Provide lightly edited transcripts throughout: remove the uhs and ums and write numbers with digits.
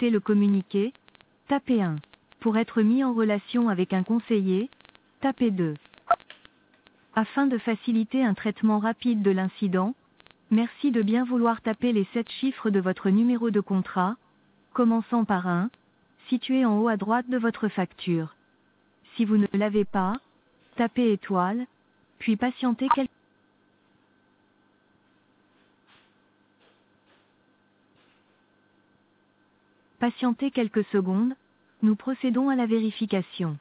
souhaitez le communiquer, tapez 1. Pour être mis en relation avec un conseiller, tapez 2. Afin de faciliter un traitement rapide de l'incident, merci de bien vouloir taper les 7 chiffres de votre numéro de contrat, commençant par 1, situé en haut à droite de votre facture. Si vous ne l'avez pas, tapez étoile, puis patientez quelques secondes, nous procédons à la vérification.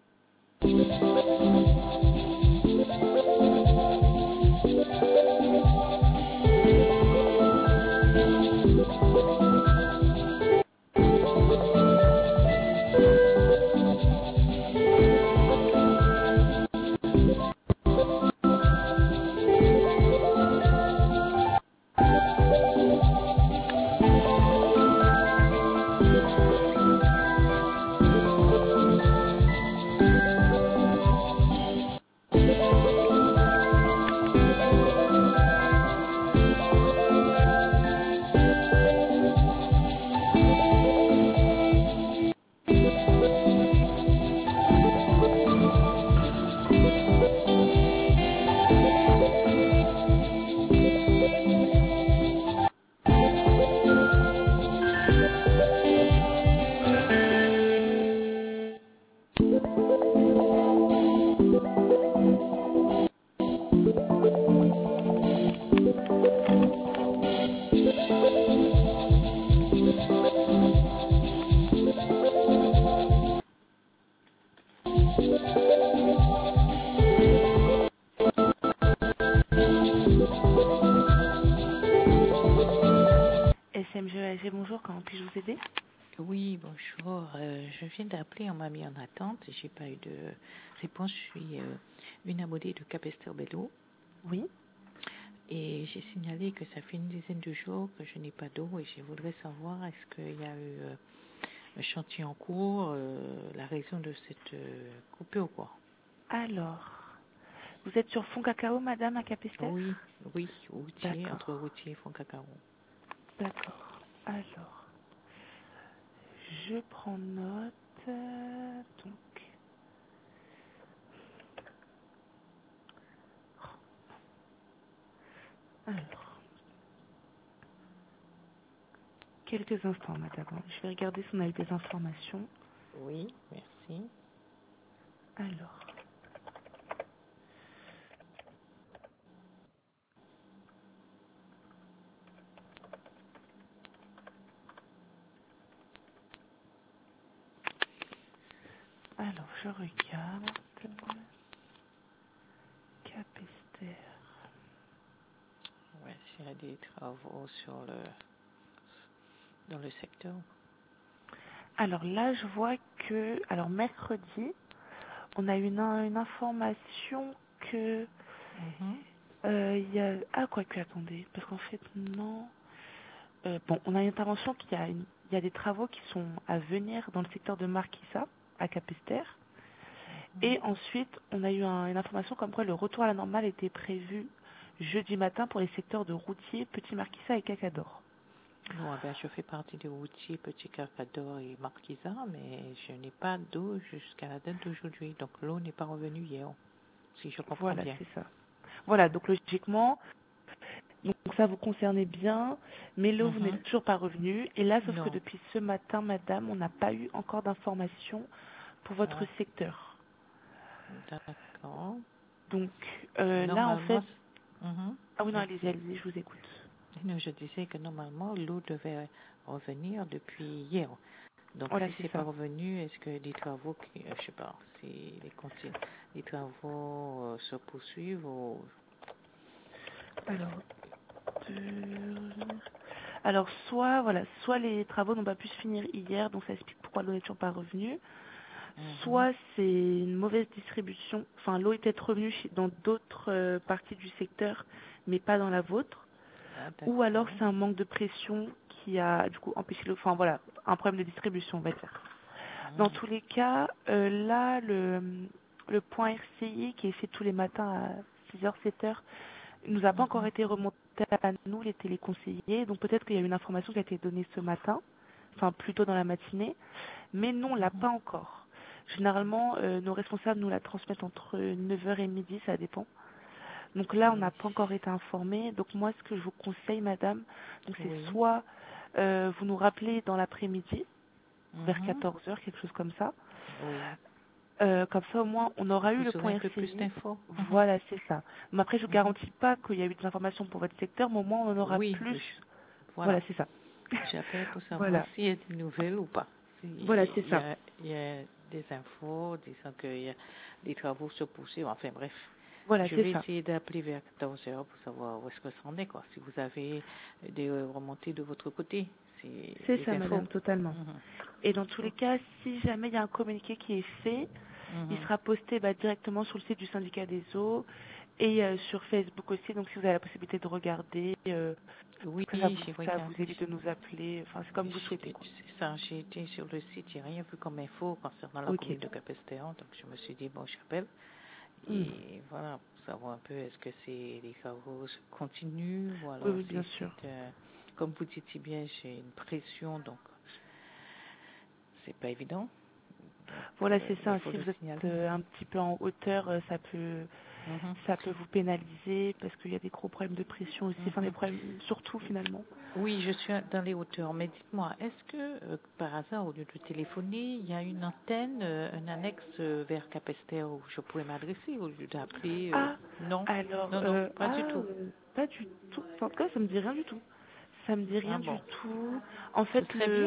SMGAG, bonjour, comment puis-je vous aider? Oui, bonjour. Je viens d'appeler, on m'a mis en attente. J'ai pas eu de réponse. Je suis une abonnée de Capesterre Bello. Oui. Et j'ai signalé que ça fait une dizaine de jours que je n'ai pas d'eau et je voudrais savoir est-ce qu'il y a eu un chantier en cours, la raison de cette coupure ou quoi. Alors, vous êtes sur Fond Cacao, madame, à Capesterre? Oui, routier, D'accord. entre routier et Fond Cacao. D'accord. Alors, je prends note. Donc, alors, quelques instants, madame. Je vais regarder si on a eu des informations. Oui, merci. Alors, je regarde. Capesterre. Ouais, s'il y a des travaux dans le secteur. Alors là, je vois que, alors mercredi, on a eu une information que il y a... Ah, quoique, attendez, parce qu'en fait, non. Bon, on a une intervention il y a des travaux qui sont à venir dans le secteur de Marquissa, à Capesterre. Et ensuite, on a eu une information comme quoi le retour à la normale était prévu jeudi matin pour les secteurs de Routier, Petit Marquissa et Cacador. Non, ben, je fais partie des routiers Petit Cacador et Marquisa, mais je n'ai pas d'eau jusqu'à la date d'aujourd'hui. Donc l'eau n'est pas revenue hier, si je comprends Voilà, bien. c'est ça. Voilà, donc logiquement, donc ça vous concernait bien, mais l'eau, vous n'êtes toujours pas revenu. Et là, sauf que Non. depuis ce matin, madame, on n'a pas eu encore d'informations pour votre secteur. D'accord. Donc là, en fait... Normalement, Ah oui, non, allez-y, je vous écoute. non, je disais que normalement, l'eau devait revenir depuis hier. Donc, Voilà, si c'est c'est ça. pas revenu, est-ce que les travaux, je sais pas, si les travaux se poursuivent ou... Alors, soit les travaux n'ont pas pu se finir hier, donc ça explique pourquoi l'eau n'est toujours pas revenue. Soit c'est une mauvaise distribution, enfin l'eau est peut-être revenue dans d'autres parties du secteur, mais pas dans la vôtre. Ou alors c'est un manque de pression qui a du coup empêché l'eau, enfin voilà, un problème de distribution, on va dire. Dans tous les cas, là, le point RCI qui est fait tous les matins à 6h, 7h, nous a pas encore été remonté à nous, les téléconseillers. Donc peut-être qu'il y a une information qui a été donnée ce matin. enfin plutôt dans la matinée, mais nous on l'a pas encore. Généralement, nos responsables nous la transmettent entre 9h et midi, ça dépend. Donc là, on n'a pas encore été informés. Donc moi, ce que je vous conseille, madame, donc c'est soit vous nous rappelez dans l'après-midi, vers 14h, quelque chose comme ça. Comme ça, au moins, on aura eu le point un peu plus RCI. d'infos. Voilà, c'est ça. Mais après, je ne garantis pas qu'il y a eu des informations pour votre secteur, mais au moins, on en aura plus. Voilà, c'est ça. J'appelle pour savoir s'il y a des nouvelles ou pas. Voilà, c'est ça. Il y a des infos disant qu'il y a des travaux se poursuivent. Enfin, bref. Voilà, je vais essayer d'appeler vers 14h pour savoir où est-ce que ça en est, quoi. Si vous avez des remontées de votre côté. C'est ça, madame, totalement. Et dans tous les cas, si jamais il y a un communiqué qui est fait, il sera posté directement sur le site du syndicat des eaux et sur Facebook aussi. Donc, si vous avez la possibilité de regarder, ça vous évite de nous appeler. Enfin, c'est comme vous souhaitez. C'est ça, j'ai été sur le site, j'ai rien vu comme info concernant la commune de Capesterre. Donc, je me suis dit, bon, j'appelle. Et voilà, pour savoir un peu, est-ce que les travaux se continuent? Voilà, oui, bien sûr. Comme vous dites si bien, j'ai une pression, donc c'est pas évident. Voilà, c'est ça. Si vous êtes un petit peu en hauteur, ça peut vous pénaliser parce qu'il y a des gros problèmes de pression aussi, enfin des problèmes surtout finalement. Oui, je suis dans les hauteurs, mais dites-moi, est-ce que par hasard, au lieu de téléphoner, il y a une antenne, un annexe vers Capesterre où je pourrais m'adresser au lieu d'appeler Non. Alors, non, pas du tout. Pas du tout. En tout cas, ça me dit rien du tout. Ça me dit rien du tout. En fait,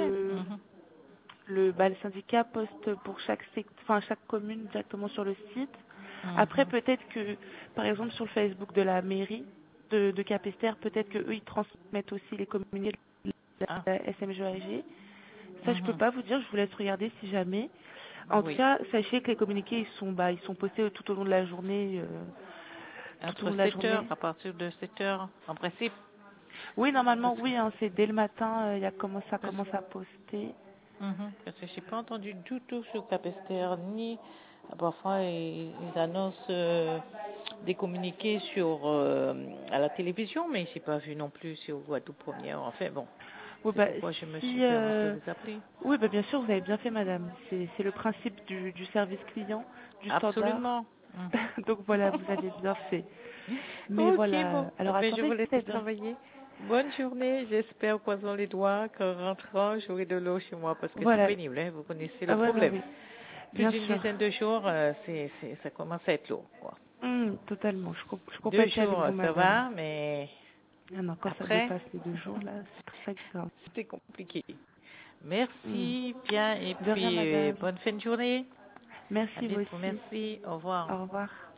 le syndicat poste pour chaque commune directement sur le site. Après, peut-être que, par exemple, sur le Facebook de la mairie de Capesterre, peut-être que eux ils transmettent aussi les communiqués de la SMGAG. Ça, je peux pas vous dire. Je vous laisse regarder si jamais. En tout cas, sachez que les communiqués ils sont postés tout au long de la journée. Entre 7h, à partir de 7h, en principe. Oui, normalement, oui. C'est dès le matin, ça commence à poster. Parce que je n'ai pas entendu du tout sur Capesterre, ni parfois ils annoncent des communiqués à la télévision, mais je n'ai pas vu non plus sur Guadeloupe Première. Enfin bon, oui, c'est pourquoi je me suis permis de vous appeler. Oui, bien sûr, vous avez bien fait, madame. C'est le principe du service client, du standard. Absolument. Donc voilà, vous avez bien fait. Mais ok, voilà. Bon. Alors mais attendez, je vous laisse travailler. Bonne journée, j'espère, croisons les doigts, qu'en rentrant, j'aurai de l'eau chez moi, parce que c'est pénible, hein, vous connaissez le problème. Oui. Plus d'une dizaine de jours, ça commence à être lourd, quoi. Totalement, je complète 2 avec jours, vous, ça va, mais non, quand après, ça dépasse les 2 jours, là, c'est très grave. C'est compliqué. Merci, bien, et de puis rien, bonne fin de journée. Merci, vous aussi. Merci, au revoir. Au revoir.